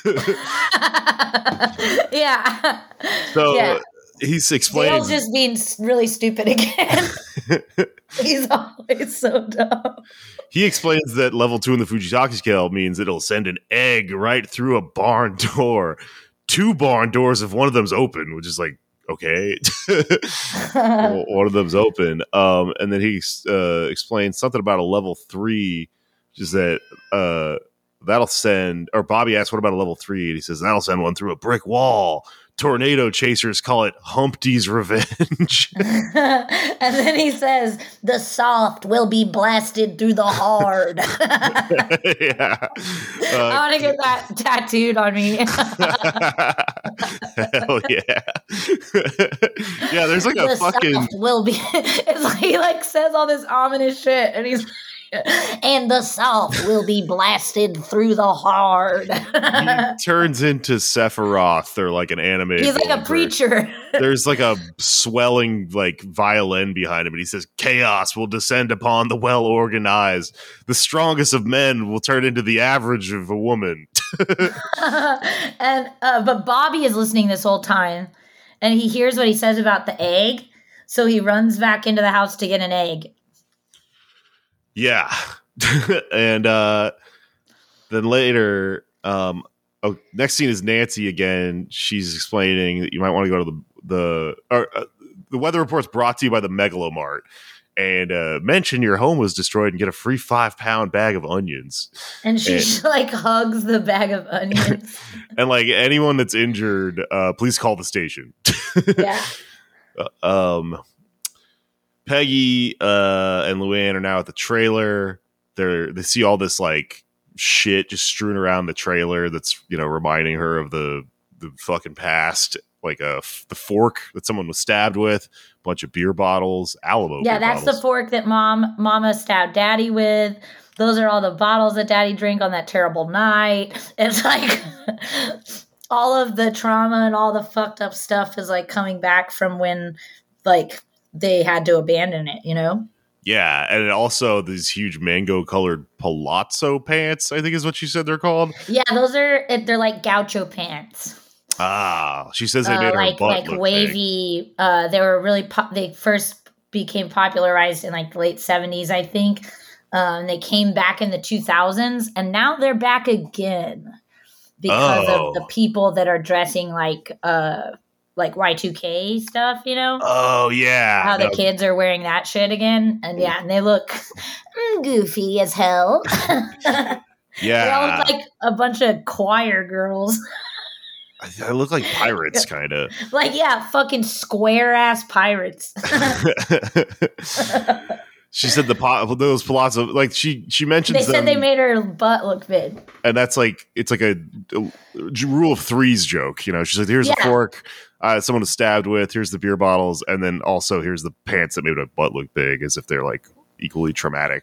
Yeah. So Yeah. he's explaining. Dale's just being s- really stupid again. He's always so dumb. He explains that level two in the Fujisaki scale means it'll send an egg right through a barn door. Two barn doors if one of them's open, which is like, okay. Well, one of them's open. Um, and then he uh, explains something about a level three, which is that uh, that'll send, or Bobby asks, what about a level three? And he says, that'll send one through a brick wall. Tornado chasers call it Humpty's Revenge. And then he says, the soft will be blasted through the hard. Yeah. Uh, I want to get that tattooed on me. Hell yeah. Yeah, there's like a The fucking. soft will be. It's like he like says all this ominous shit, and he's and the soft will be blasted through the hard. He turns into Sephiroth or like an anime. He's like a villain. preacher. There's like a swelling like violin behind him, and he says, "Chaos will descend upon the well organized. The strongest of men will turn into the average of a woman." And uh, but Bobby is listening this whole time, and he hears what he says about the egg, so he runs back into the house to get an egg. Yeah. And uh, then later, um, oh, next scene is Nancy again. She's explaining that you might want to go to the the or, uh, the weather report's brought to you by the Megalomart, and uh, mention your home was destroyed and get a free five pound bag of onions. And she And- like hugs the bag of onions. And like anyone that's injured, uh, please call the station. Yeah. um, Peggy uh, and Luann are now at the trailer. They're they see all this like shit just strewn around the trailer. That's, you know, reminding her of the the fucking past, like a f- the fork that someone was stabbed with, a bunch of beer bottles, Alamo. Yeah, beer that's bottles. the fork that mom mama stabbed daddy with. Those are all the bottles that daddy drank on that terrible night. It's like all of the trauma and all the fucked up stuff is like coming back from when like they had to abandon it, you know? Yeah, and also these huge mango colored palazzo pants, I think is what she said they're called. Yeah, those are they're like gaucho pants. Ah, she says they Uh, made her like butt like look big. wavy. Uh, they were really po- they first became popularized in like the late seventies, I think. Um, they came back in the two thousands, and now they're back again because Oh. of the people that are dressing like uh like Y two K stuff, you know? Oh yeah. How No. the kids are wearing that shit again. And yeah, and they look mm, goofy as hell. Yeah. They all look like a bunch of choir girls. I, I look like pirates, kind of. Like, yeah, fucking square ass pirates. She said the pot, those palazzo, like she she mentions. They said them, they made her butt look big, and that's like it's like a, a rule of threes joke. You know, she's like, "Here's Yeah. a fork, uh, someone was stabbed with. Here's the beer bottles, and then also here's the pants that made her butt look big, as if they're like equally traumatic."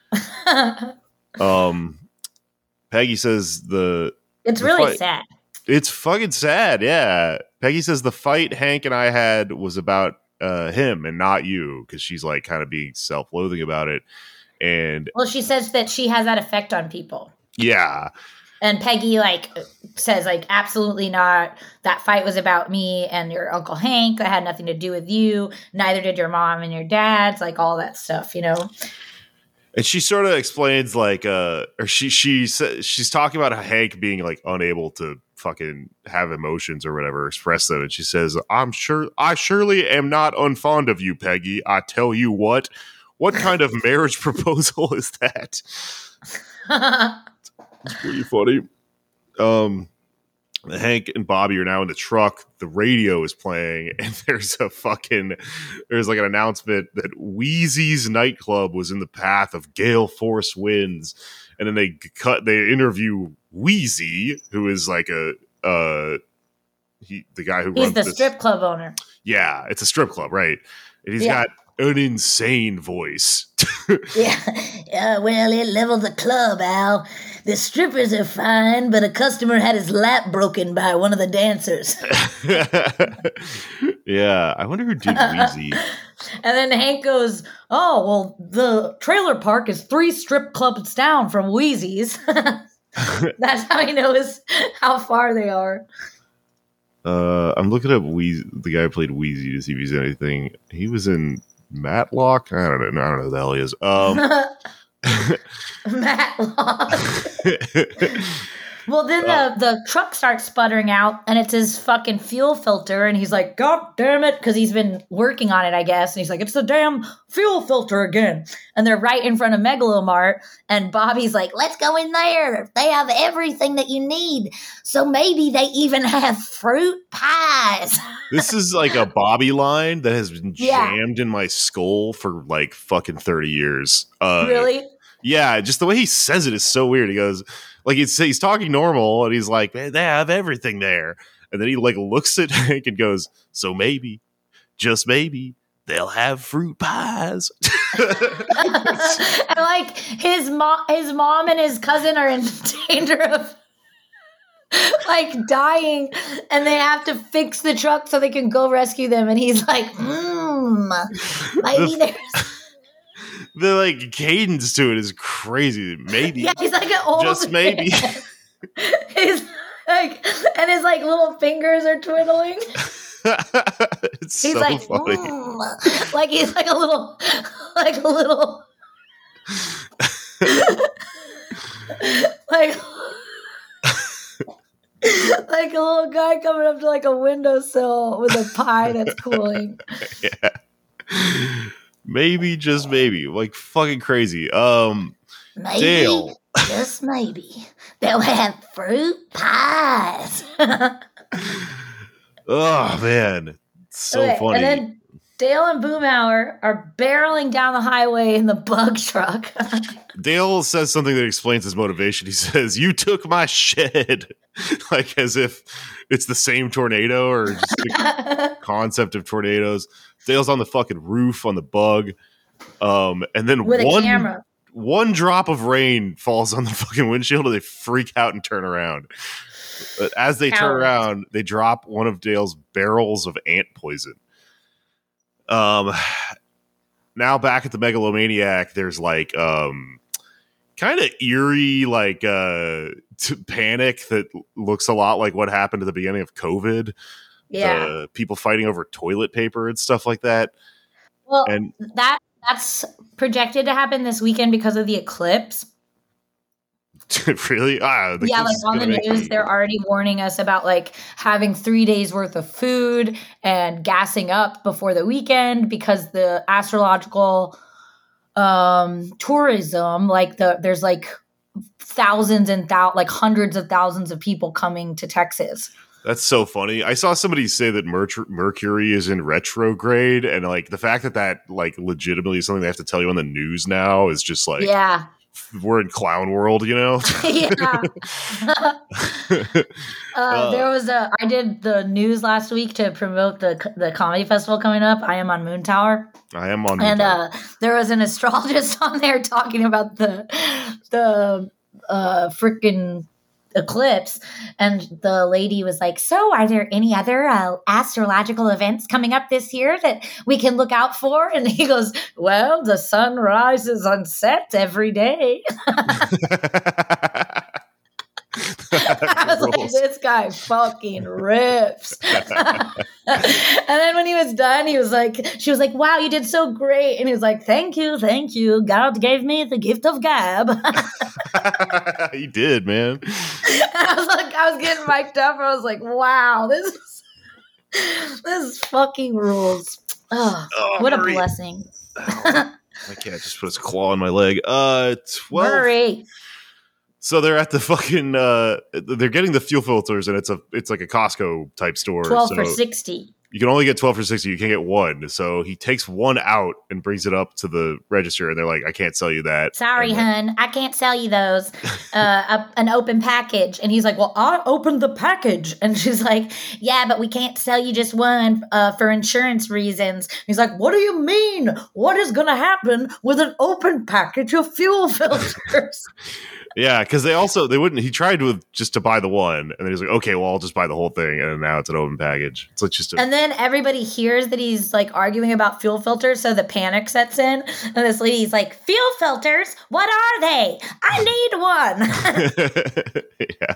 um, Peggy says the it's the really fight- sad. It's fucking sad. Yeah, Peggy says the fight Hank and I had was about uh, him and not you, because she's like kind of being self-loathing about it, and Well, she says that she has that effect on people. yeah. And Peggy like says like absolutely not. That fight was about me and your Uncle Hank. That had nothing to do with you. Neither did your mom and your dad's. Like all that stuff, you know. And she sort of explains like, uh, or she she says she's talking about Hank being like unable to fucking have emotions or whatever, express them. And she says, "I'm sure I surely am not unfond of you, Peggy. I tell you what, what kind of marriage proposal is that?" It's pretty funny. Um, Hank and Bobby are now in the truck. The radio is playing, and there's a fucking there's like an announcement that Wheezy's nightclub was in the path of gale force winds, and then they cut. They interview Wheezy, who is like a uh, he the guy who He's runs the this, strip club owner. Yeah, it's a strip club, right? And he's Yeah. got an insane voice. Yeah. Uh, well, it leveled the club, Al. The strippers are fine, but a customer had his lap broken by one of the dancers. Yeah, I wonder who did Wheezy. And then Hank goes, "Oh, well, the trailer park is three strip clubs down from Wheezy's." That's how he knows how far they are. Uh, I'm looking up Wheezy, the guy who played Wheezy, to see if he's in anything. He was in Matlock. I don't know. I don't know who the hell he is. Um, Matlock. Well, then the, the truck starts sputtering out, and it's his fucking fuel filter, and he's like, "God damn it," because he's been working on it, I guess. And he's like, "It's the damn fuel filter again." And they're right in front of Megalomart, and Bobby's like, "Let's go in there. They have everything that you need. So maybe they even have fruit pies." This is like a Bobby line that has been Yeah. jammed in my skull for like fucking thirty years. Uh, Really? Yeah, just the way he says it is so weird. He goes, like he's he's talking normal, and he's like, "Man, they have everything there," and then he like looks at Hank and goes, "So maybe, just maybe, they'll have fruit pies." And like his mom, his mom and his cousin are in danger of like dying, and they have to fix the truck so they can go rescue them. And he's like, "Hmm, maybe there's." The like cadence to it is crazy. Maybe, Yeah, he's like an old just maybe. man. He's like, and his like little fingers are twiddling. It's He's so like, funny. "Hmm." Like he's like a little, like a little, like. Like a little guy coming up to like a windowsill with a pie that's cooling. Yeah. Maybe, just maybe, like fucking crazy. Um, Maybe, Dale. just maybe, they'll have fruit pies. Oh man, it's so Okay, funny. And then Dale and Boomhauer are barreling down the highway in the bug truck. Dale says something that explains his motivation. He says, "You took my shed," like as if it's the same tornado or just the concept of tornadoes. Dale's on the fucking roof on the bug, um, and then With a one camera. one drop of rain falls on the fucking windshield, and they freak out and turn around. But as they turn Cowards. around, they drop one of Dale's barrels of ant poison. Um, now back at the Megalomaniac, there's like um, kind of eerie, like uh, t- panic that looks a lot like what happened at the beginning of COVID. Yeah. Uh, people fighting over toilet paper and stuff like that. Well, And that that's projected to happen this weekend because of the eclipse. really, ah, the Yeah, eclipse like is on gonna the make news, me. they're already warning us about like having three days worth of food and gassing up before the weekend because the astrological um tourism, like the there's like thousands and thou like hundreds of thousands of people coming to Texas. That's so funny. I saw somebody say that Mer- Mercury is in retrograde, and like the fact that that like legitimately is something they have to tell you on the news now is just like Yeah. we're in clown world, you know? Yeah. Uh, uh, there was a. I did the news last week to promote the the comedy festival coming up. I am on Moon Tower, I am on and Moontown. uh, there was an astrologist on there talking about the the uh, freaking eclipse, and the lady was like, "So, are there any other uh, astrological events coming up this year that we can look out for?" And he goes, "Well, the sun rises and sets every day." I was like, this guy fucking rips. And then when he was done, he was like, she was like, wow, you did so great. And he was like, thank you, thank you. God gave me the gift of gab. He did, man. I was like, I was getting mic'd up. And I was like, wow, this is this is fucking rules. Oh, Oh, what Murray. a blessing. Oh, my cat just put his claw in my leg. Uh, twelve. Murray. So they're at the fucking. Uh, they're getting the fuel filters, and it's a it's like a Costco type store. twelve so for sixty. You can only get twelve for sixty. You can't get one. So he takes one out and brings it up to the register, and they're like, "I can't sell you that." Sorry, and hun, I can't sell you those. Uh, a, an open package. And he's like, well, I opened the package. And she's like, yeah, but we can't sell you just one uh, for insurance reasons. He's like, what do you mean? What is going to happen with an open package of fuel filters? Yeah, because they also they wouldn't. He tried with just to buy the one, and then he's like, "Okay, well, I'll just buy the whole thing." And now it's an open package. It's like just a, And then everybody hears that he's like arguing about fuel filters, so the panic sets in. And this lady's like, "Fuel filters? What are they? I need one."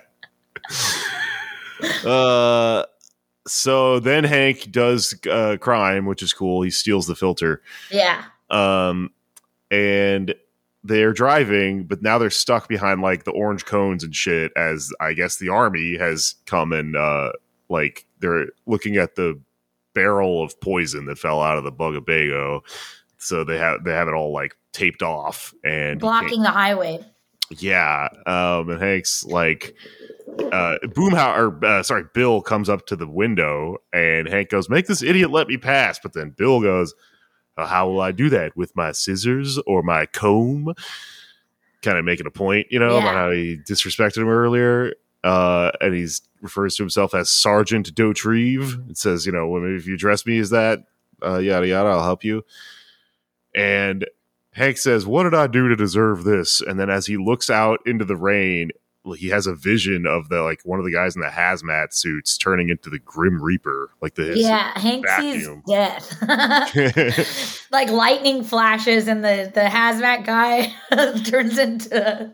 Yeah. Uh, so then Hank does uh, crime, which is cool. He steals the filter. Yeah. Um, and they're driving, but now they're stuck behind like the orange cones and shit. As I guess the army has come and uh, like they're looking at the barrel of poison that fell out of the Bugabago. So they have they have it all like taped off and Blocking the highway. Yeah, um, and Hank's like, uh, Boomhauer, or uh, sorry, Bill comes up to the window, and Hank goes, "Make this idiot let me pass." But then Bill goes, uh, "How will I do that? With my scissors or my comb?" Kind of making a point, you know, Yeah. about how he disrespected him earlier. Uh, and he refers to himself as Sergeant Dotrieve. It says, you know, "Well, if you address me as that, uh, yada yada, I'll help you." And Hank says, "What did I do to deserve this?" And then as he looks out into the rain, he has a vision of the like one of the guys in the hazmat suits turning into the Grim Reaper, like the his Yeah, Hank sees vacuum. death. Like lightning flashes and the, the hazmat guy turns into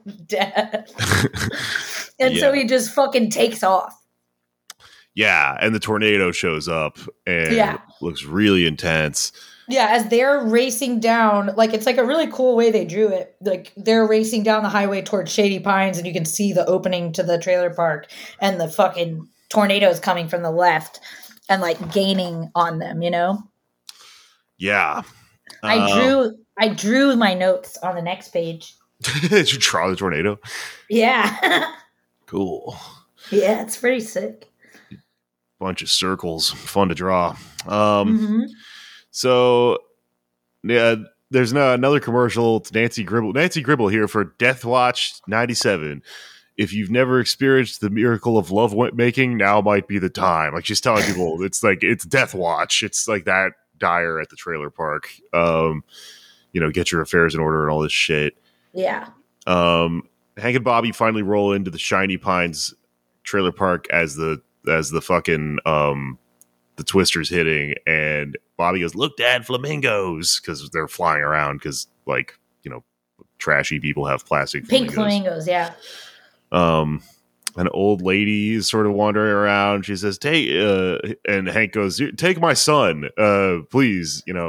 death. And so Yeah. he just fucking takes off. Yeah, and the tornado shows up and Yeah. looks really intense. Yeah, as they're racing down, like it's like a really cool way they drew it. Like they're racing down the highway towards Shady Pines, and you can see the opening to the trailer park, and the fucking tornadoes coming from the left and like gaining on them. You know, Yeah. I Um, drew I drew my notes on the next page. Did you draw the tornado? Yeah, Cool. yeah, it's pretty sick. Bunch of circles, fun to draw. Um, hmm So, yeah, there's no, another commercial. It's Nancy Gribble. Nancy Gribble here for Death Watch ninety-seven. If you've never experienced the miracle of love making, now might be the time. Like she's telling people, it's like it's Death Watch. It's like that dire at the trailer park. Um, you know, get your affairs in order and all this shit. Yeah, Um, Hank and Bobby finally roll into the Shiny Pines trailer park as the as the fucking um the Twister's hitting, and Bobby goes, "Look, Dad, flamingos," because they're flying around because like you know trashy people have plastic pink flamingos. flamingos. Yeah, Um, an old lady is sort of wandering around. She says, "Take," uh, and Hank goes, "Take my son, uh, please," you know.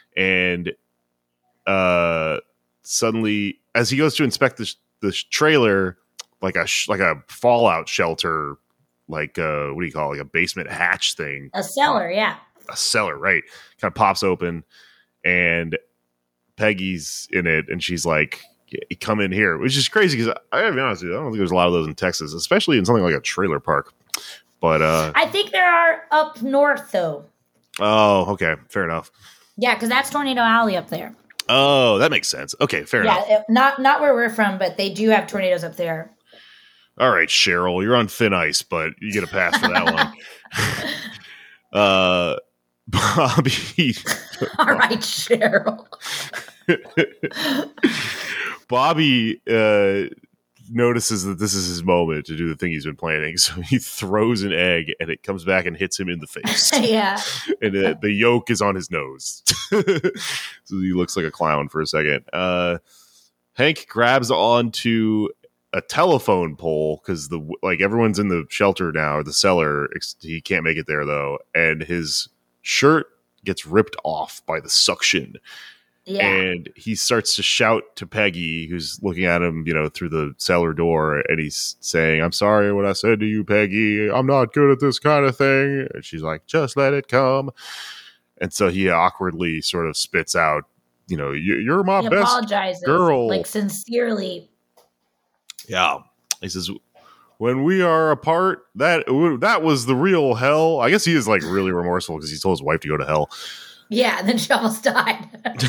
and uh, suddenly, as he goes to inspect this this trailer, like a sh- like a fallout shelter, like uh, what do you call it? Like a basement hatch thing, A cellar, yeah. a cellar, right? Kind of pops open, and Peggy's in it, and she's like, "Come in here," which is crazy because I gotta be honest with you, I don't think there's a lot of those in Texas, especially in something like a trailer park. But uh, I think there are up north though. Oh, okay, fair enough. Yeah, because that's Tornado Alley up there. Oh, that makes sense. Okay, fair yeah, enough. Yeah, not not where we're from, but they do have tornadoes up there. All right, Cheryl, you're on thin ice, but you get a pass for that one. uh, Bobby. All right, Cheryl. Bobby uh, notices that this is his moment to do the thing he's been planning, so he throws an egg, and it comes back and hits him in the face. yeah. And uh, the yolk is on his nose. So he looks like a clown for a second. Uh, Hank grabs onto a telephone pole because the like everyone's in the shelter now, or the cellar. He can't make it there though, and his shirt gets ripped off by the suction. Yeah. And he starts to shout to Peggy, who's looking at him, you know, through the cellar door, and he's saying, "I'm sorry what I said to you, Peggy. I'm not good at this kind of thing." And she's like, "Just let it come." And so he awkwardly sort of spits out, you know, "You're my he best apologizes, girl." Like sincerely. Yeah. He says, "When we are apart, that that was the real hell." I guess he is like really remorseful because he told his wife to go to hell. Yeah, and then she almost died.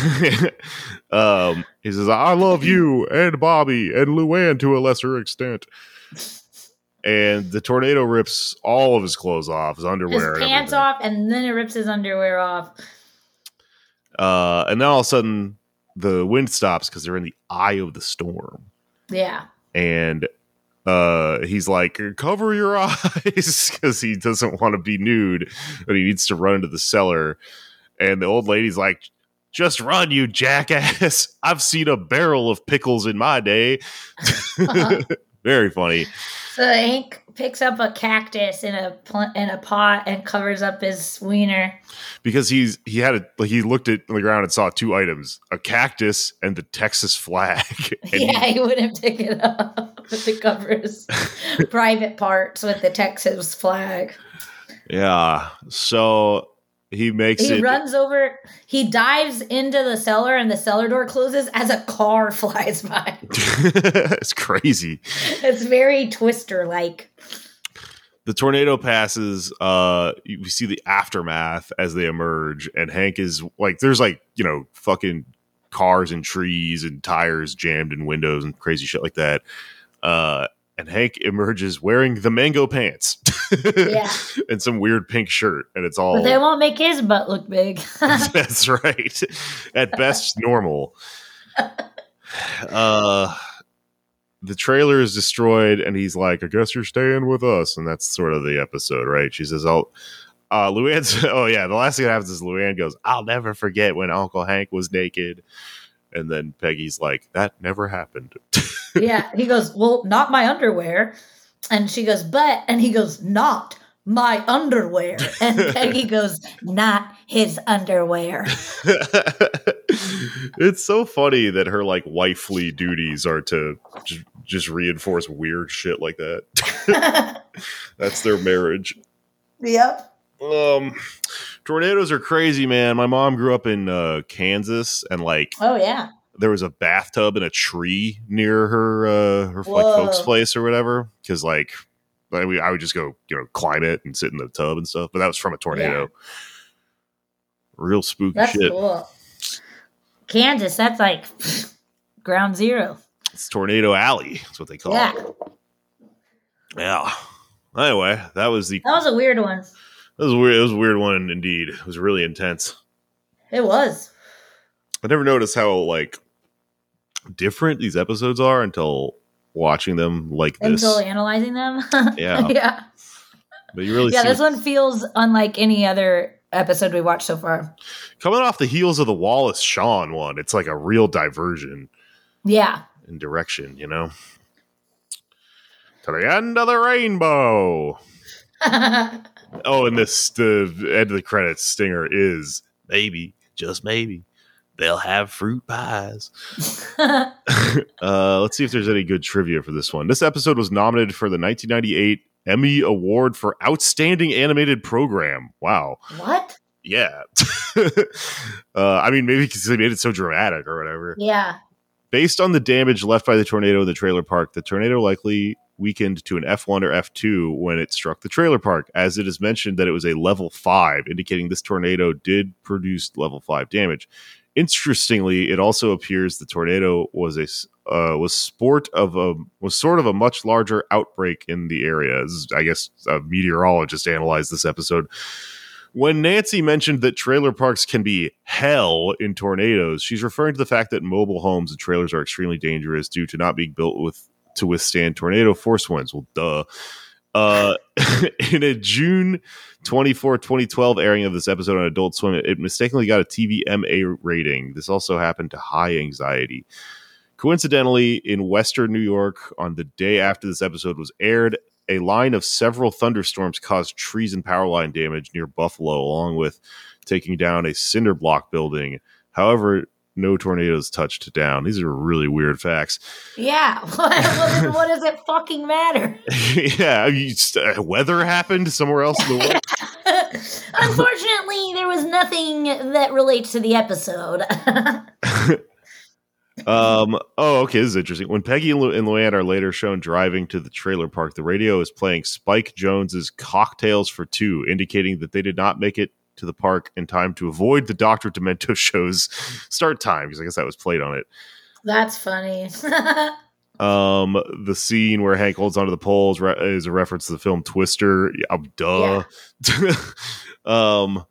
um, he says, "I love you and Bobby and Luann to a lesser extent." And the tornado rips all of his clothes off, his underwear, his pants and off, and then it rips his underwear off. Uh, and then all of a sudden, the wind stops because they're in the eye of the storm. Yeah. And uh, he's like, "Cover your eyes," because he doesn't want to be nude, but he needs to run into the cellar. And the old lady's like, "Just run, you jackass. I've seen a barrel of pickles in my day." Very funny. So Hank picks up a cactus in a pl- in a pot and covers up his wiener because he's he had a like he looked at the ground and saw two items: a cactus and the Texas flag. And yeah, he, he wouldn't pick it up to cover his private parts with the Texas flag. Yeah, so he makes he it. He runs over. He dives into the cellar, and the cellar door closes as a car flies by. It's crazy. It's very Twister-like. The tornado passes. Uh, we see the aftermath as they emerge, and Hank is like, "There's like you know, fucking cars and trees and tires jammed in windows and crazy shit like that." Uh, and Hank emerges wearing the mango pants. Yeah. And some weird pink shirt, and it's all. But they won't make his butt look big. That's right. At best, normal. Uh, the trailer is destroyed, and he's like, "I guess you're staying with us," and that's sort of the episode, right? She says, "Oh, uh, Luann's." Oh yeah, the last thing that happens is Luann goes, "I'll never forget when Uncle Hank was naked," and then Peggy's like, "That never happened." Yeah, he goes, "Well, not my underwear." And she goes, "But," and he goes, "Not my underwear." And Peggy goes, "Not his underwear." It's so funny that her like wifely duties are to j- just reinforce weird shit like that. That's their marriage. Yep. Um, tornadoes are crazy, man. My mom grew up in uh, Kansas, and like, oh yeah, there was a bathtub in a tree near her uh, her like folks' place or whatever. Because like, I, mean, I would just go, you know, climb it and sit in the tub and stuff. But that was from a tornado. Yeah. Real spooky that's shit. Cool. Kansas, that's like ground zero. It's Tornado Alley. That's what they call yeah. it. Yeah. Anyway, that was the. That was a weird one. That was a weird. It was a weird one indeed. It was really intense. It was. I never noticed how like different these episodes are until watching them like this. Until analyzing them. Yeah. Yeah. But you really yeah, see this one feels unlike any other episode we watched so far. Coming off the heels of the Wallace Shawn one, it's like a real diversion. Yeah. In direction, you know? To the end of the rainbow. Oh, and this the end of the credits stinger is maybe, just maybe. they'll have fruit pies. uh, let's see if there's any good trivia for this one. This episode was nominated for the nineteen ninety-eight Emmy Award for Outstanding Animated Program. Wow. What? Yeah. uh, I mean, maybe because they made it so dramatic or whatever. Yeah. Based on the damage left by the tornado in the trailer park, the tornado likely weakened to an F one or F two when it struck the trailer park, as it is mentioned that it was a level five, indicating this tornado did produce level five damage. Interestingly, it also appears the tornado was a uh, was sport of a was sort of a much larger outbreak in the area. This is, I guess a meteorologist analyzed this episode. When Nancy mentioned that trailer parks can be hell in tornadoes, she's referring to the fact that mobile homes and trailers are extremely dangerous due to not being built with to withstand tornado force winds. Well, duh. Uh, in a June twenty-fourth, twenty twelve airing of this episode on Adult Swim, it mistakenly got a T V M A rating. This also happened to High Anxiety. Coincidentally, in Western New York, on the day after this episode was aired, a line of several thunderstorms caused trees and power line damage near Buffalo, along with taking down a cinder block building. However, no tornadoes touched down. These are really weird facts. Yeah. What, what, what does it fucking matter? yeah. I mean, just, uh, weather happened somewhere else in the world. Unfortunately, there was nothing that relates to the episode. um. Oh, okay. This is interesting. When Peggy and, Lu- and Luann are later shown driving to the trailer park, the radio is playing Spike Jonze's Cocktails for Two, indicating that they did not make it to the park in time to avoid the Doctor Demento show's start time, because I guess that was played on it. That's funny. um, the scene where Hank holds onto the poles re- is a reference to the film Twister. Yeah, duh. Yeah. um,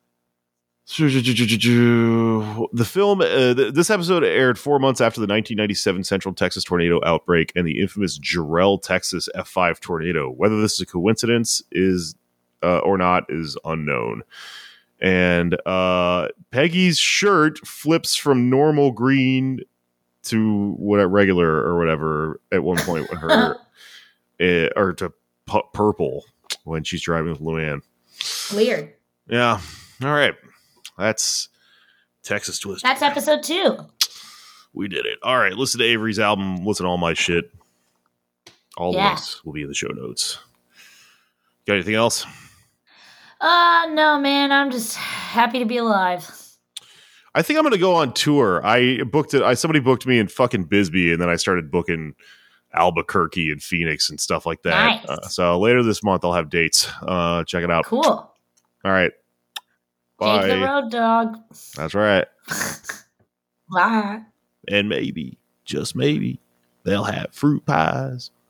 the film, uh, th- this episode aired four months after the nineteen ninety-seven Central Texas tornado outbreak and the infamous Jarrell, Texas F five tornado. Whether this is a coincidence is uh, or not is unknown. And uh, Peggy's shirt flips from normal green to what regular or whatever at one point with her, uh, or to pu- purple when she's driving with Luann. Weird. Yeah. All right. That's Texas Twist. That's episode two. We did it. All right. Listen to Avery's album. Listen to all my shit. All yeah. links will be in the show notes. Got anything else? Uh, no, man. I'm just happy to be alive. I think I'm going to go on tour. I booked it. I somebody booked me in fucking Bisbee, and then I started booking Albuquerque and Phoenix and stuff like that. Nice. Uh, so later this month, I'll have dates. Uh, check it out. Cool. All right. Bye. Take the road, dog. That's right. Bye. And maybe, just maybe, they'll have fruit pies.